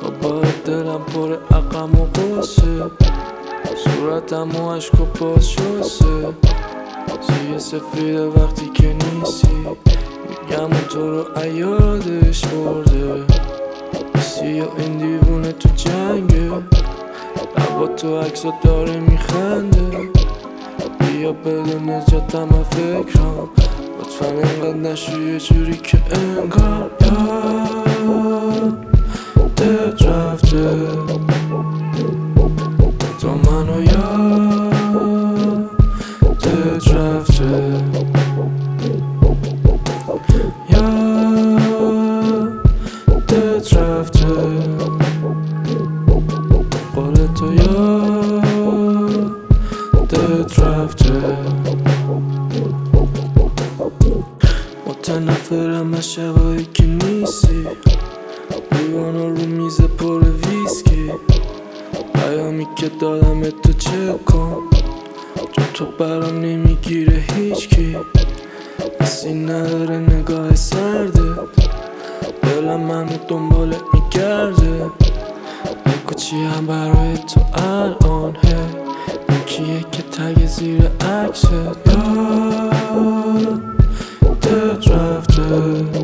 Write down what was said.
دوباره دلم پر عقم و قصه، صورتم و عشق و پاس شسته، سیه سفیده وقتی که نیستی، میگم اون تو رو عیادش برده، سیاه این دیوونه تو جنگه، لبا تو عکسا داره میخنده، بیا بده نجاتم از فکرام، لطفا اینقدر نشو یه جوری که انگار یادت رفته، تو منو یادت رفته، یادت رفته، قول تو یادت رفته. متنفرم از شبایی که نیستی، لیوانا رو میز پر ویسکی، پیامی که دادم تو چک کن، جو تو برام نمیگیره هیچکی، حسی نداره نگاه سرده، دلم منو دنبالت میگرده، بگو چی هم برای تو الان، این کیه که تگ زیر عکست، یادت رفته.